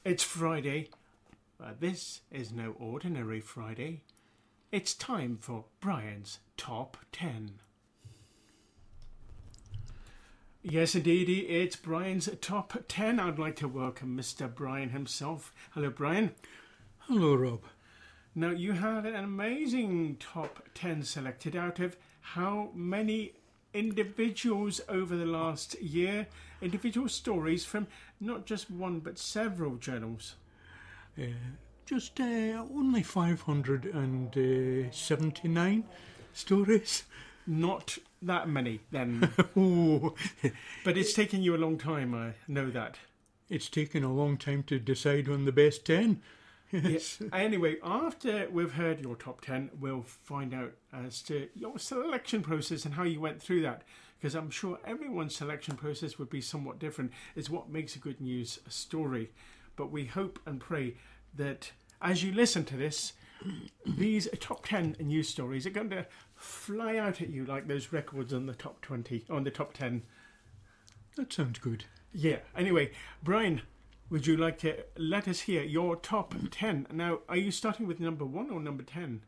It's Friday, but this is no ordinary Friday. It's time for Brian's Top 10. Yes, indeedy, it's Brian's Top 10. I'd like to welcome Mr. Brian himself. Hello, Brian. Hello, Rob. Now, you had an amazing Top 10 selected out of how many individuals over the last year, individual stories from not just one but several journals. Only 579 stories. Not that many, then. Oh, But it's taken you a long time, I know that. it's taken a long time to decide on the best 10. Yes. Anyway, after we've heard your top 10, we'll find out as to your selection process and how you went through that. Because I'm sure everyone's selection process would be somewhat different. It's what makes a good news story. But we hope and pray that as you listen to this, these top 10 news stories are going to fly out at you like those records on the top 20, on the top 10. That sounds good. Yeah. Anyway, Brian, would you like to let us hear your top 10? Now, are you starting with number 1 or number 10?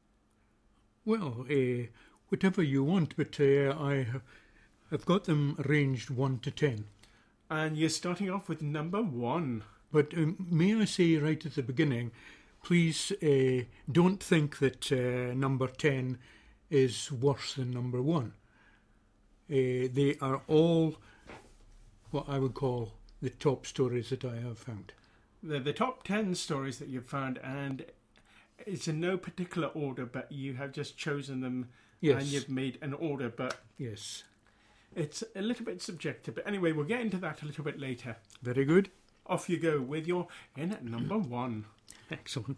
Well, whatever you want, but I've got them arranged 1 to 10. And you're starting off with number 1. But may I say right at the beginning, please don't think that number 10 is worse than number 1. They are all what I would call the top stories that I have found. The top 10 stories that you've found, and it's in no particular order, but you have just chosen them. Yes. And you've made an order, but Yes. it's a little bit subjective. But anyway, we'll get into that a little bit later. Very good. Off you go with your in at number 1. Excellent.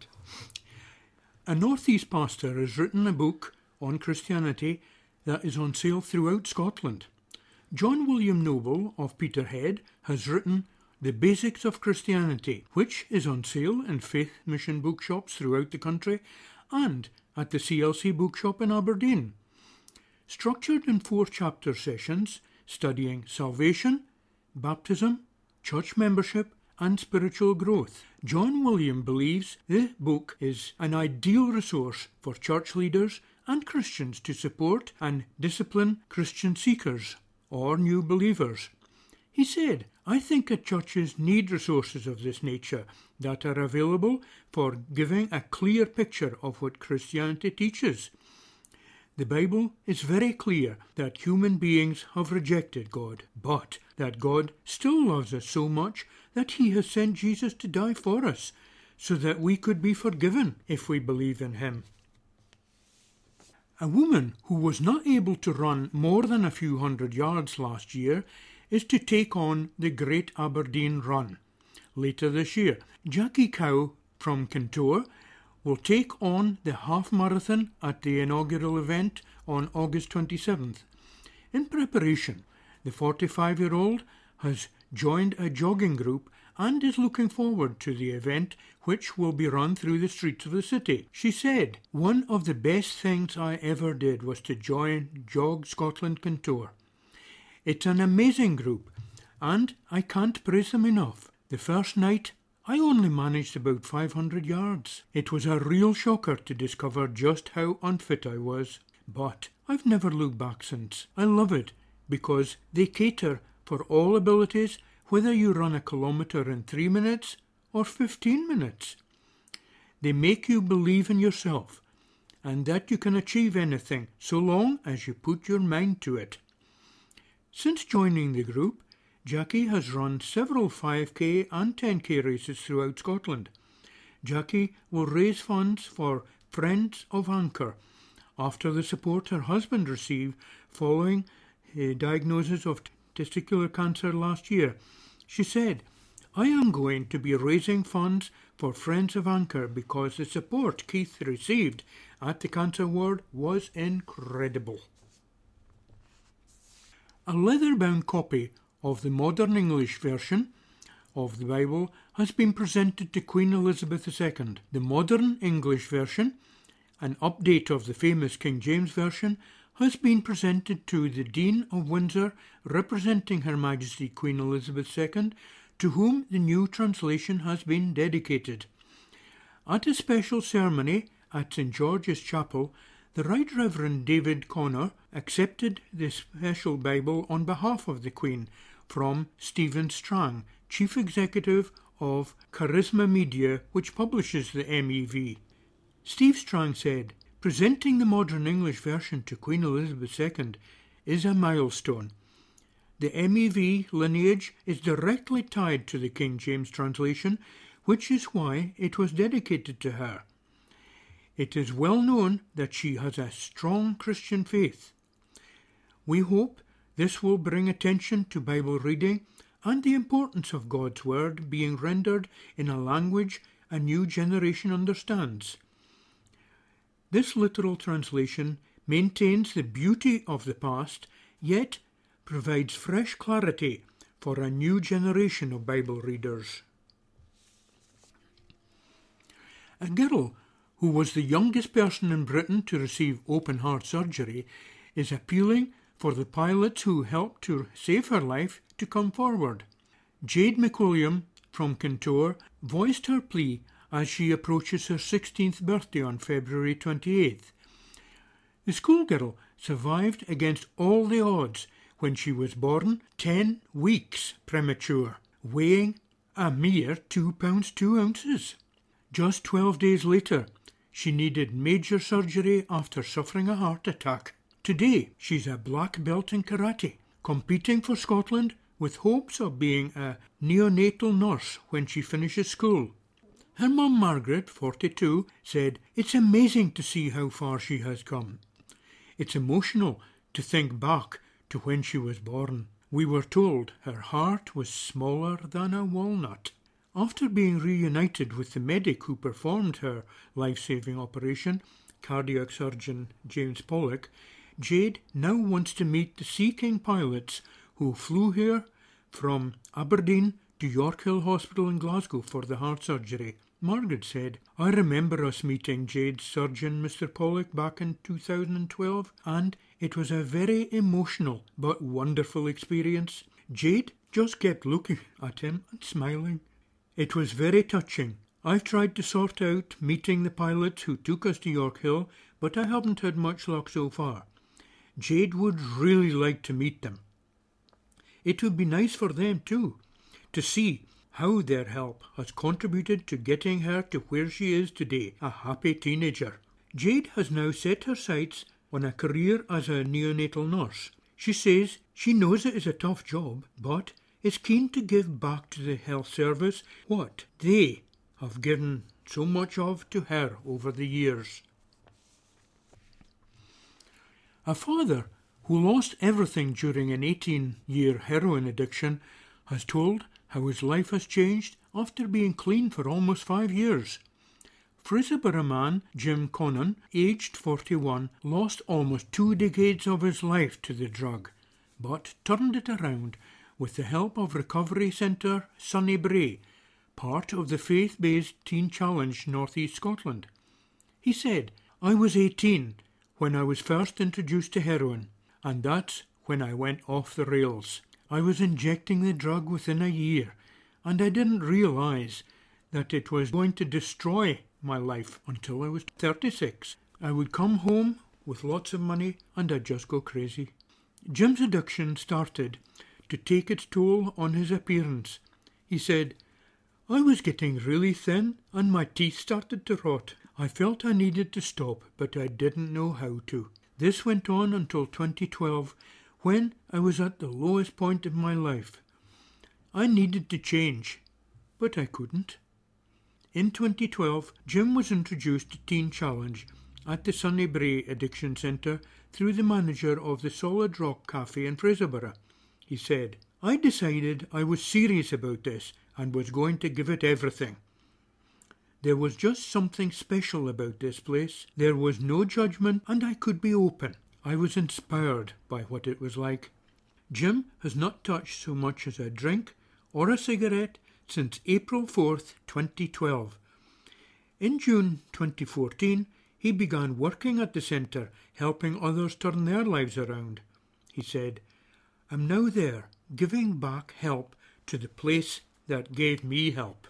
A Northeast pastor has written a book on Christianity that is on sale throughout Scotland. John William Noble of Peterhead has written The Basics of Christianity, which is on sale in Faith Mission bookshops throughout the country and at the CLC bookshop in Aberdeen. Structured in 4 chapter sessions studying salvation, baptism, church membership and spiritual growth, John William believes the book is an ideal resource for church leaders and Christians to support and discipline Christian seekers or new believers. He said, I think that churches need resources of this nature that are available for giving a clear picture of what Christianity teaches. The Bible is very clear that human beings have rejected God, but that God still loves us so much that he has sent Jesus to die for us, so that we could be forgiven if we believe in him. A woman who was not able to run more than a few hundred yards last year is to take on the Great Aberdeen Run. Later this year, Jackie Cow from Kintore will take on the half marathon at the inaugural event on August 27th. In preparation, the 45-year-old has joined a jogging group and is looking forward to the event, which will be run through the streets of the city. She said, one of the best things I ever did was to join Jog Scotland Kintore. It's an amazing group, and I can't praise them enough. The first night, I only managed about 500 yards. It was a real shocker to discover just how unfit I was. But I've never looked back since. I love it because they cater for all abilities, whether you run a kilometre in 3 minutes or 15 minutes. They make you believe in yourself and that you can achieve anything so long as you put your mind to it. Since joining the group, Jackie has run several 5k and 10k races throughout Scotland. Jackie will raise funds for Friends of Anchor after the support her husband received following a diagnosis of testicular cancer last year. She said, I am going to be raising funds for Friends of Anchor because the support Keith received at the cancer ward was incredible. A leather-bound copy of the modern English version of the Bible has been presented to Queen Elizabeth II. The modern English version, an update of the famous King James Version, has been presented to the Dean of Windsor, representing Her Majesty Queen Elizabeth II, to whom the new translation has been dedicated. At a special ceremony at St George's Chapel, the Right Reverend David Connor accepted the special Bible on behalf of the Queen from Stephen Strang, Chief Executive of Charisma Media, which publishes the MEV. Steve Strang said, "Presenting the modern English version to Queen Elizabeth II is a milestone. The MEV lineage is directly tied to the King James translation, which is why it was dedicated to her. It is well known that she has a strong Christian faith. We hope this will bring attention to Bible reading and the importance of God's Word being rendered in a language a new generation understands. This literal translation maintains the beauty of the past, yet provides fresh clarity for a new generation of Bible readers." A girl who was the youngest person in Britain to receive open heart surgery is appealing for the pilots who helped to save her life to come forward. Jade McWilliam from Kintore voiced her plea as she approaches her 16th birthday on February 28th. The schoolgirl survived against all the odds when she was born 10 weeks premature, weighing a mere 2 pounds 2 ounces. Just 12 days later, she needed major surgery after suffering a heart attack. Today, she's a black belt in karate, competing for Scotland with hopes of being a neonatal nurse when she finishes school. Her mum Margaret, 42, said, "It's amazing to see how far she has come. It's emotional to think back to when she was born. We were told her heart was smaller than a walnut." After being reunited with the medic who performed her life-saving operation, cardiac surgeon James Pollock, Jade now wants to meet the Sea King pilots who flew here from Aberdeen to York Hill Hospital in Glasgow for the heart surgery. Margaret said, "I remember us meeting Jade's surgeon, Mr. Pollock, back in 2012, and it was a very emotional but wonderful experience. Jade just kept looking at him and smiling. It was very touching. I've tried to sort out meeting the pilots who took us to York Hill, but I haven't had much luck so far. Jade would really like to meet them. It would be nice for them too, to see how their help has contributed to getting her to where she is today, a happy teenager." Jade has now set her sights on a career as a neonatal nurse. She says she knows it is a tough job, but is keen to give back to the health service what they have given so much of to her over the years. A father who lost everything during an 18-year heroin addiction has told how his life has changed after being clean for almost 5 years. Fraserburgh man Jim Connon, aged 41, lost almost 2 decades of his life to the drug, but turned it around with the help of recovery centre Sunny Bray, part of the faith-based Teen Challenge North East Scotland. He said, "I was 18 when I was first introduced to heroin, and that's when I went off the rails. I was injecting the drug within a year, and I didn't realise that it was going to destroy my life until I was 36. I would come home with lots of money and I'd just go crazy." Jim's addiction started to take its toll on his appearance. He said, "I was getting really thin and my teeth started to rot. I felt I needed to stop, but I didn't know how to. This went on until 2012, when I was at the lowest point of my life. I needed to change, but I couldn't." In 2012, Jim was introduced to Teen Challenge at the Sunny Bray Addiction Centre through the manager of the Solid Rock Cafe in Fraserburgh. He said, "I decided I was serious about this and was going to give it everything. There was just something special about this place. There was no judgment and I could be open. I was inspired by what it was like." Jim has not touched so much as a drink or a cigarette since April 4th, 2012. In June 2014, he began working at the centre, helping others turn their lives around. He said, "I'm now there, giving back help to the place that gave me help.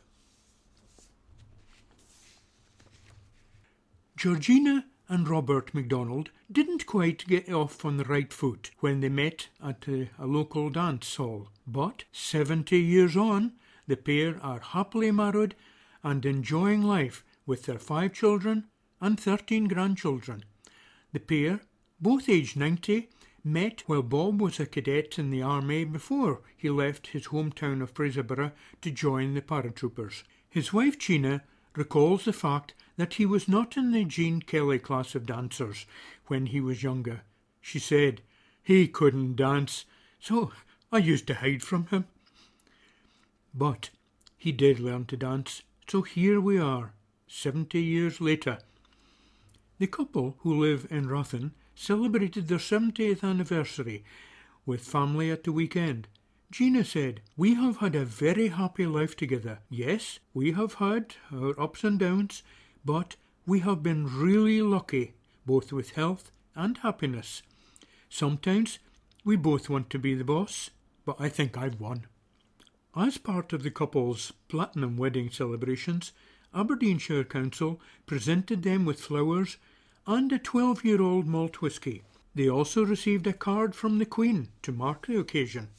Georgina and Robert MacDonald didn't quite get off on the right foot when they met at a local dance hall, but 70 years on, the pair are happily married and enjoying life with their 5 children and 13 grandchildren. The pair, both aged 90, met while Bob was a cadet in the army before he left his hometown of Fraserburgh to join the paratroopers. His wife Gina recalls the fact that he was not in the Gene Kelly class of dancers when he was younger. She said, "He couldn't dance, so I used to hide from him." But he did learn to dance, so here we are, 70 years later. The couple who live in Rathen celebrated their 70th anniversary with family at the weekend. Gina said, "We have had a very happy life together. Yes, we have had our ups and downs, but we have been really lucky, both with health and happiness. Sometimes we both want to be the boss, but I think I've won." As part of the couple's platinum wedding celebrations, Aberdeenshire Council presented them with flowers and a 12-year-old malt whisky. They also received a card from the Queen to mark the occasion.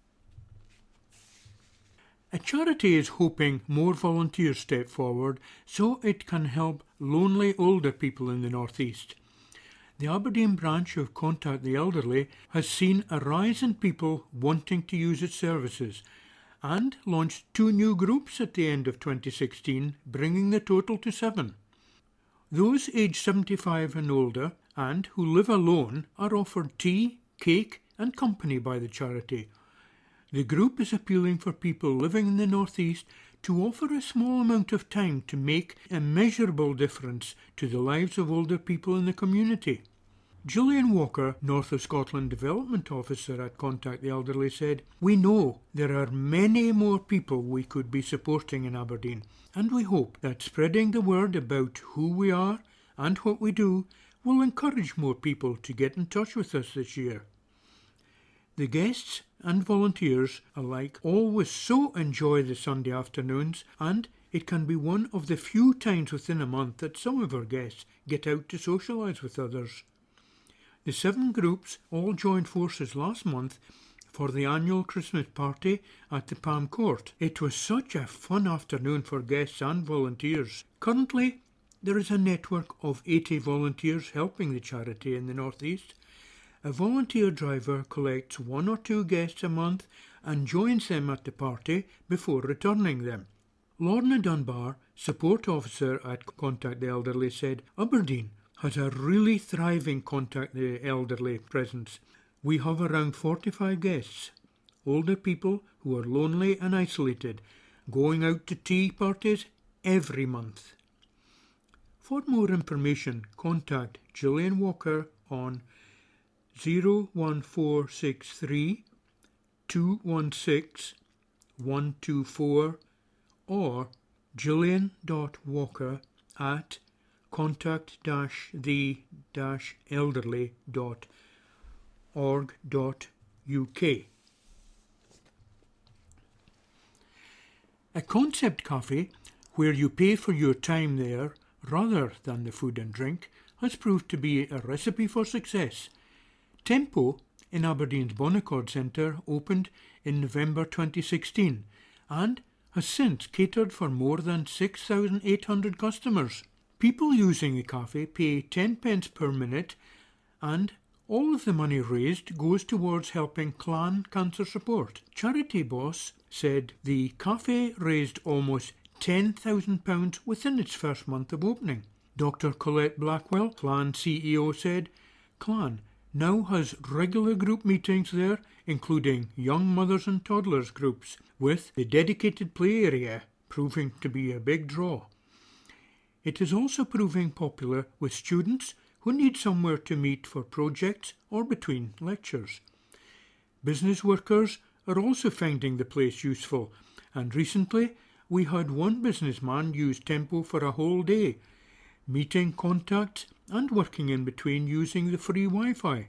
A charity is hoping more volunteers step forward so it can help lonely older people in the North East. The Aberdeen branch of Contact the Elderly has seen a rise in people wanting to use its services and launched 2 new groups at the end of 2016, bringing the total to 7. Those aged 75 and older and who live alone are offered tea, cake and company by the charity. The group is appealing for people living in the North East to offer a small amount of time to make a measurable difference to the lives of older people in the community. Gillian Walker, North of Scotland Development Officer at Contact the Elderly, said, "We know there are many more people we could be supporting in Aberdeen, and we hope that spreading the word about who we are and what we do will encourage more people to get in touch with us this year." The guests and volunteers alike always so enjoy the Sunday afternoons, and it can be one of the few times within a month that some of our guests get out to socialise with others. The 7 groups all joined forces last month for the annual Christmas party at the Palm Court. It was such a fun afternoon for guests and volunteers. Currently, there is a network of 80 volunteers helping the charity in the North East. A volunteer driver collects 1 or 2 guests a month and joins them at the party before returning them. Lorna Dunbar, support officer at Contact the Elderly, said, "Aberdeen has a really thriving Contact the Elderly presence. We have around 45 guests, older people who are lonely and isolated, going out to tea parties every month." For more information, contact Gillian Walker on 01463 216 124 or gillian.walker@contact-the-elderly.org.uk. A concept cafe, where you pay for your time there rather than the food and drink, has proved to be a recipe for success. Tempo in Aberdeen's Bonnecord Centre opened in November 2016 and has since catered for more than 6,800 customers. People using the cafe pay 10 pence per minute, and all of the money raised goes towards helping Clan Cancer Support. Charity Boss said the cafe raised almost £10,000 within its first month of opening. Dr. Colette Blackwell, Clan CEO, said, "Clan now has regular group meetings there, including young mothers and toddlers groups, with the dedicated play area proving to be a big draw. It is also proving popular with students who need somewhere to meet for projects or between lectures. Business workers are also finding the place useful, and recently we had one businessman use Tempo for a whole day, meeting contacts and working in between using the free Wi-Fi.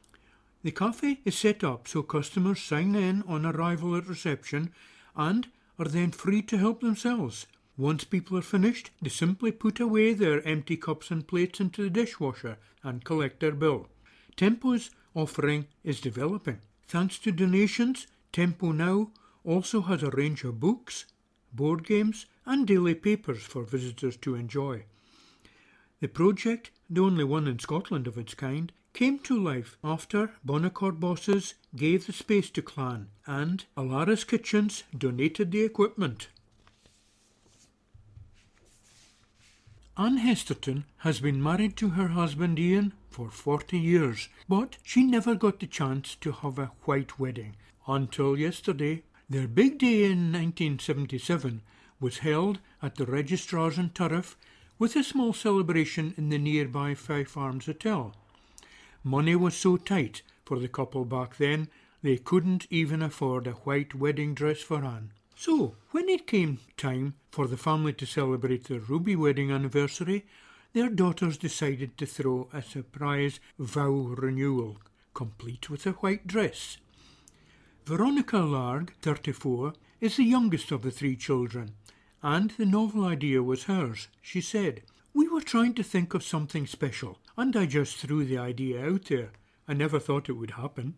The cafe is set up so customers sign in on arrival at reception, and are then free to help themselves. Once people are finished, they simply put away their empty cups and plates into the dishwasher and collect their bill. Tempo's offering is developing. Thanks to donations, Tempo now also has a range of books, board games and daily papers for visitors to enjoy. The project, the only one in Scotland of its kind, came to life after Bonaccord bosses gave the space to Clan and Alara's Kitchens donated the equipment. Anne Hesterton has been married to her husband Ian for 40 years, but she never got the chance to have a white wedding until yesterday. Their big day in 1977 was held at the Registrar's in Turriff with a small celebration in the nearby Fife Arms Hotel. Money was so tight for the couple back then, they couldn't even afford a white wedding dress for Anne. So, when it came time for the family to celebrate their Ruby wedding anniversary, their daughters decided to throw a surprise vow renewal, complete with a white dress. Veronica Larg, 34, is the youngest of the three children, and the novel idea was hers. She said, "We were trying to think of something special, and I just threw the idea out there. I never thought it would happen."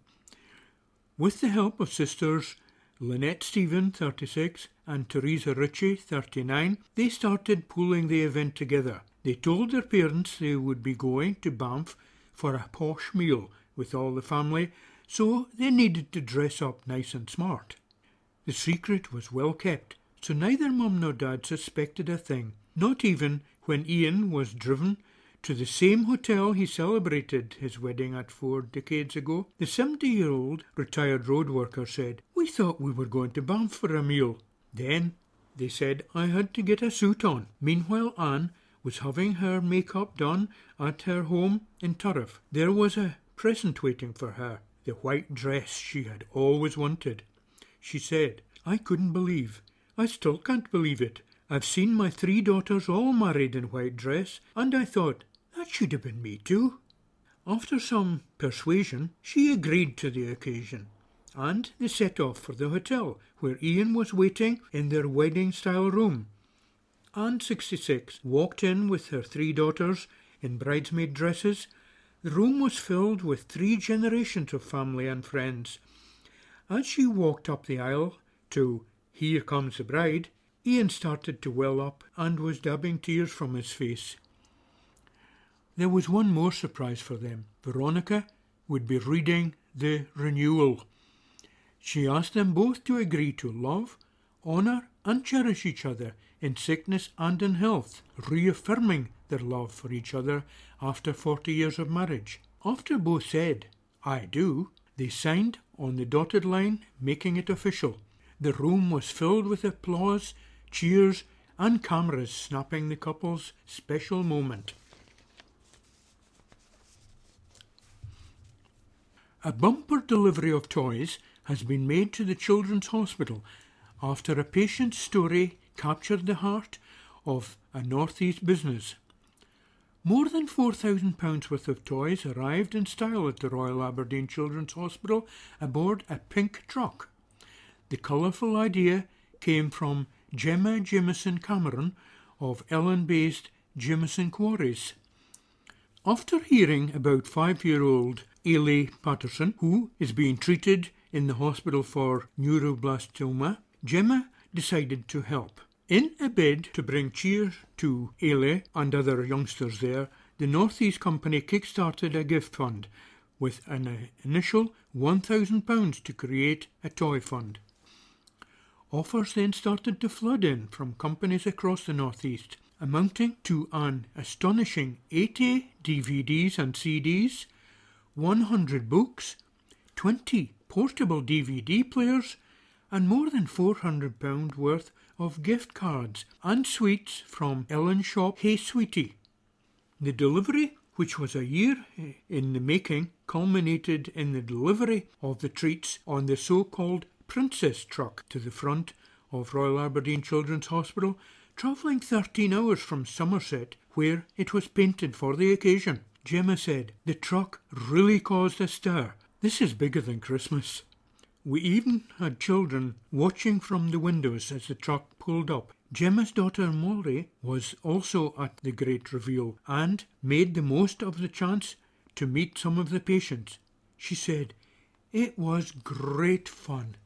With the help of sisters Lynette Stephen, 36, and Teresa Ritchie, 39, they started pulling the event together. They told their parents they would be going to Banff for a posh meal with all the family, so they needed to dress up nice and smart. The secret was well kept, so neither Mum nor Dad suspected a thing, not even when Ian was driven to the same hotel he celebrated his wedding at 4 decades ago. The 70-year-old retired road worker said, "We thought we were going to Banff for a meal. Then they said I had to get a suit on." Meanwhile, Anne was having her makeup done at her home in Turriff. There was a present waiting for her, the white dress she had always wanted. She said, "I couldn't believe. I still can't believe it. I've seen my 3 daughters all married in white dress, and I thought, that should have been me too." After some persuasion, she agreed to the occasion, and they set off for the hotel, where Ian was waiting in their wedding-style room. Anne, 66, walked in with her 3 daughters in bridesmaid dresses. The room was filled with 3 generations of family and friends. As she walked up the aisle to "Here Comes the Bride," Ian started to well up and was dabbing tears from his face. There was one more surprise for them. Veronica would be reading the renewal. She asked them both to agree to love, honour and cherish each other in sickness and in health, reaffirming their love for each other after 40 years of marriage. After both said, "I do," they signed on the dotted line, making it official. The room was filled with applause, cheers and cameras snapping the couple's special moment. A bumper delivery of toys has been made to the Children's Hospital after a patient's story captured the heart of a North East business. More than £4,000 worth of toys arrived in style at the Royal Aberdeen Children's Hospital aboard a pink truck. The colourful idea came from Gemma Jimison Cameron of Ellen-based Jimison Quarries. After hearing about 5-year-old Ailey Patterson, who is being treated in the hospital for neuroblastoma, Gemma decided to help. In a bid to bring cheer to Ailey and other youngsters there, the North East Company kick-started a gift fund with an initial £1,000 to create a toy fund. Offers then started to flood in from companies across the North East, amounting to an astonishing 80 DVDs and CDs, 100 books, 20 portable DVD players, and more than £400 worth of gift cards and sweets from Ellen Shop Hey Sweetie. The delivery, which was a year in the making, culminated in the delivery of the treats on the so-called Princess truck to the front of Royal Aberdeen Children's Hospital, travelling 13 hours from Somerset, where it was painted for the occasion. Gemma said, "The truck really caused a stir. This is bigger than Christmas." We even had children watching from the windows as the truck pulled up. Gemma's daughter Molly was also at the great reveal and made the most of the chance to meet some of the patients. She said, "It was great fun."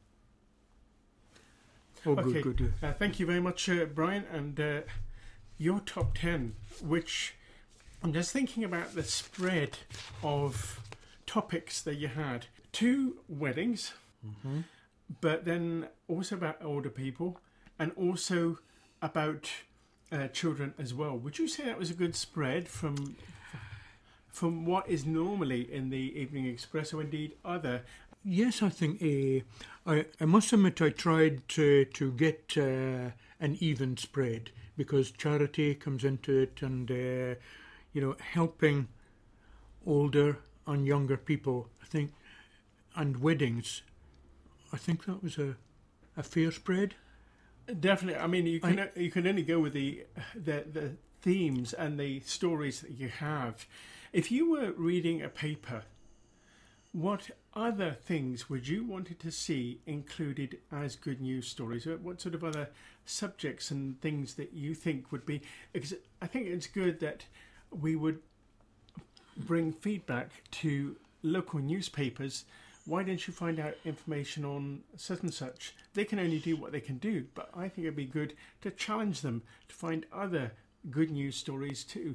Oh, Okay, good. thank you very much, Brian. And your top 10, which I'm just thinking about the spread of topics that you had. 2 weddings, but then also about older people and also about children as well. Would you say that was a good spread from what is normally in the Evening Express or indeed other? Yes, I think I must admit I tried to get an even spread because charity comes into it and, helping older and younger people, I think, and weddings. I think that was a fair spread. Definitely. I mean, you can only go with the themes and the stories that you have. If you were reading a paper, what other things would you wanted to see included as good news stories? What sort of other subjects and things that you think would be? Because I think it's good that we would bring feedback to local newspapers. Why don't you find out information on such and such? They can only do what they can do, but I think it'd be good to challenge them to find other good news stories too.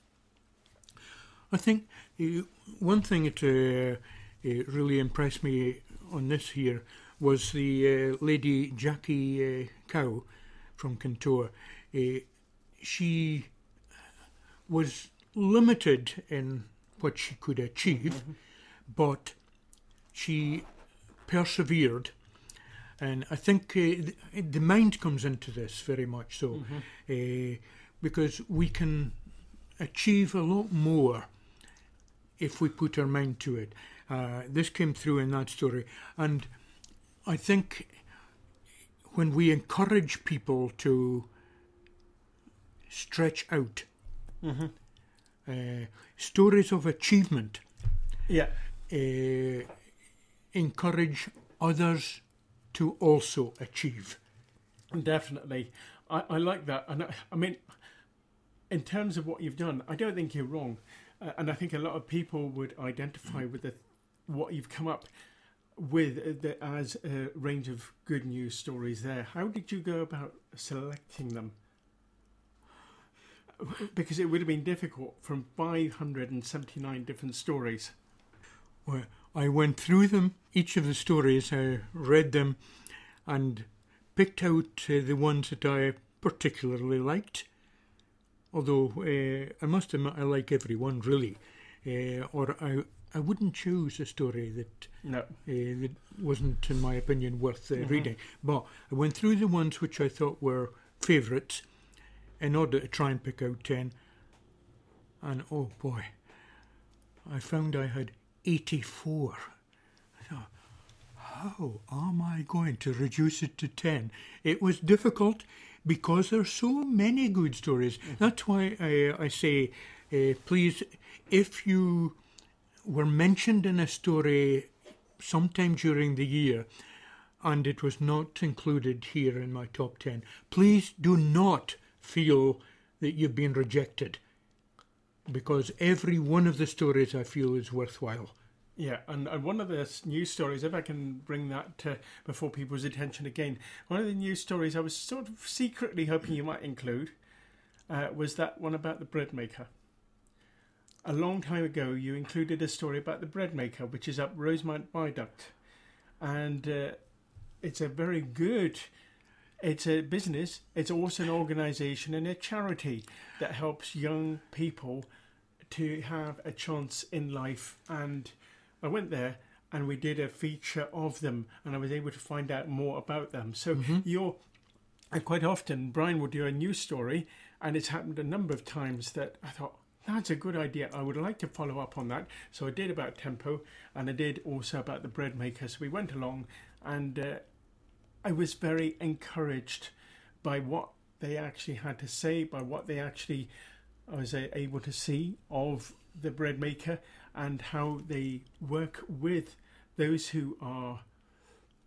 I think one thing that really impressed me on this here was the lady Jackie Cow from Kintoa. She was limited in what she could achieve, but she persevered. And I think the mind comes into this very much so, because we can achieve a lot more if we put our mind to it. This came through in that story. And I think when we encourage people to stretch out, stories of achievement, encourage others to also achieve. Definitely. I like that. And I mean, in terms of what you've done, I don't think you're wrong. And I think a lot of people would identify with what you've come up with as a range of good news stories there. How did you go about selecting them? Because it would have been difficult from 579 different stories. Well, I went through them, each of the stories, I read them and picked out the ones that I particularly liked. Although I must admit I like every one really, or I wouldn't choose a story that that wasn't, in my opinion, worth reading. But I went through the ones which I thought were favourites in order to try and pick out 10. And oh boy, I found I had 84. I thought, how am I going to reduce it to 10? It was difficult because there are so many good stories. That's why I say, please, if you were mentioned in a story sometime during the year and it was not included here in my top 10, please do not feel that you've been rejected, because every one of the stories I feel is worthwhile. Yeah, and one of the news stories, if I can bring that before people's attention again, one of the news stories I was sort of secretly hoping you might include was that one about the bread maker. A long time ago, you included a story about the bread maker, which is up Rosemount Viaduct. And it's a very good... It's a business, it's also an organisation and a charity that helps young people to have a chance in life. And I went there and we did a feature of them and I was able to find out more about them. So and quite often Brian will do a news story, and it's happened a number of times that I thought, that's a good idea, I would like to follow up on that. So I did about Tempo and I did also about the bread maker. So we went along and I was very encouraged by what they actually had to say, by what they actually I was able to see of the bread maker and how they work with those who are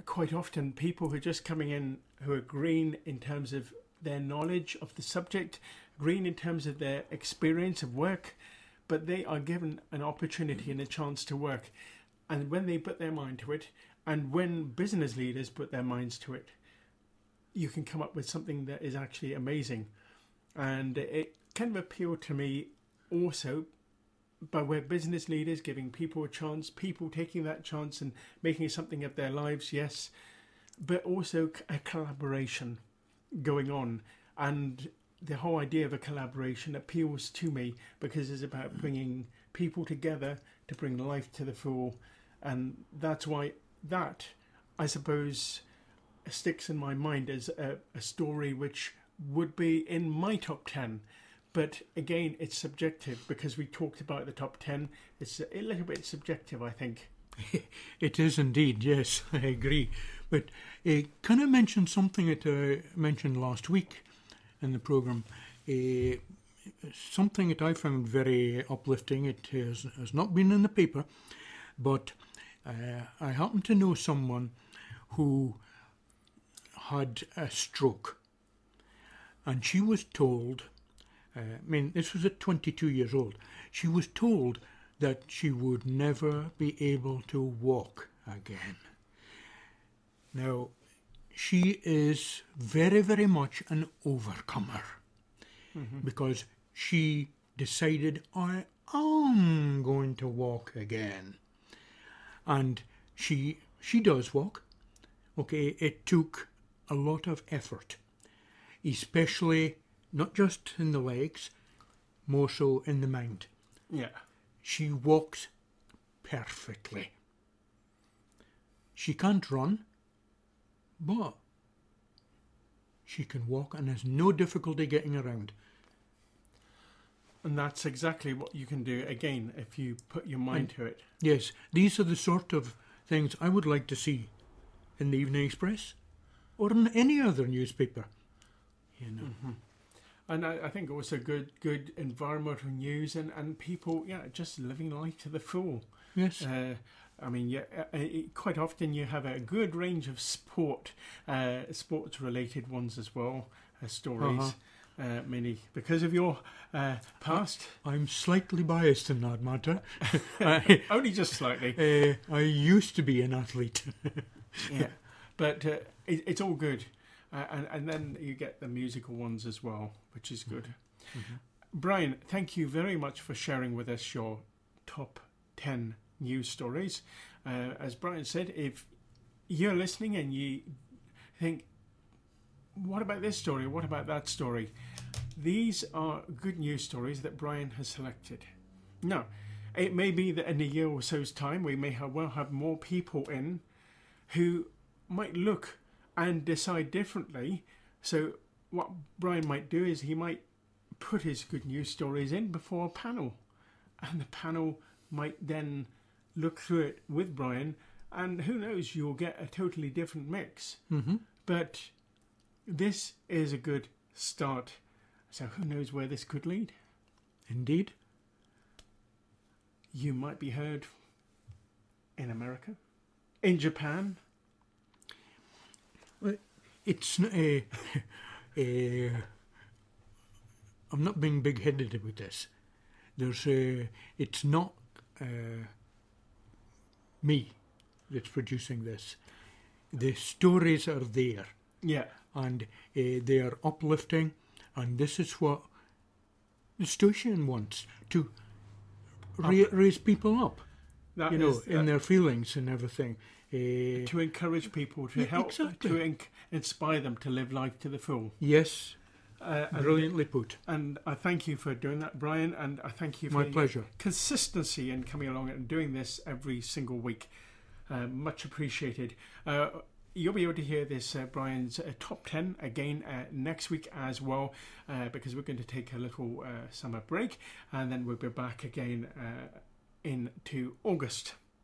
quite often people who are just coming in who are green in terms of their knowledge of the subject, green in terms of their experience of work, but they are given an opportunity and a chance to work. And when they put their mind to it, and when business leaders put their minds to it, you can come up with something that is actually amazing. And it kind of appealed to me also by way of business leaders giving people a chance, people taking that chance and making something of their lives, yes, but also a collaboration going on. And the whole idea of a collaboration appeals to me because it's about bringing people together to bring life to the full. And that's why that, I suppose, sticks in my mind as a story which would be in my top 10. But again, it's subjective because we talked about the top 10. It's a little bit subjective, I think. It is indeed, yes, I agree. But can I mention something that I mentioned last week in the programme? Something that I found very uplifting. It has not been in the paper, but I happen to know someone who had a stroke. And she was told, this was at 22 years old, she was told that she would never be able to walk again. Now, she is very, very much an overcomer because she decided, I am going to walk again. And she does walk. Okay, it took a lot of effort, especially not just in the legs, more so in the mind. Yeah. She walks perfectly. She can't run, but she can walk and has no difficulty getting around. And that's exactly what you can do, again, if you put your mind to it. Yes, these are the sort of things I would like to see in the Evening Express or in any other newspaper. You know. Mm-hmm. And I think also good environmental news and people, just living life to the full. Yes. Quite often you have a good range of sports-related ones as well, stories. Many because of your past. I'm slightly biased in that matter. Only just slightly. I used to be an athlete. Yeah, but it's all good. And then you get the musical ones as well, which is good. Mm-hmm. Brian, thank you very much for sharing with us your top 10 news stories. As Brian said, if you're listening and you think, what about this story? What about that story? These are good news stories that Brian has selected. Now, it may be that in a year or so's time, we may have more people in who might look and decide differently. So what Brian might do is he might put his good news stories in before a panel. And the panel might then look through it with Brian. And who knows, you'll get a totally different mix. Mm-hmm. But this is a good start. So who knows where this could lead? Indeed. You might be heard in America, in Japan. Well, it's I'm not being big-headed about this. It's not me that's producing this. The stories are there. Yeah. And they are uplifting, and this is what the station wants, to raise people up, in their feelings and everything. To encourage people, to help, exactly. to inspire them to live life to the full. Yes, brilliantly put. And I thank you for doing that, Brian, and I thank you for my pleasure. Consistency in coming along and doing this every single week. Much appreciated. You'll be able to hear this, Brian's top 10 again next week as well, because we're going to take a little summer break, and then we'll be back again into August.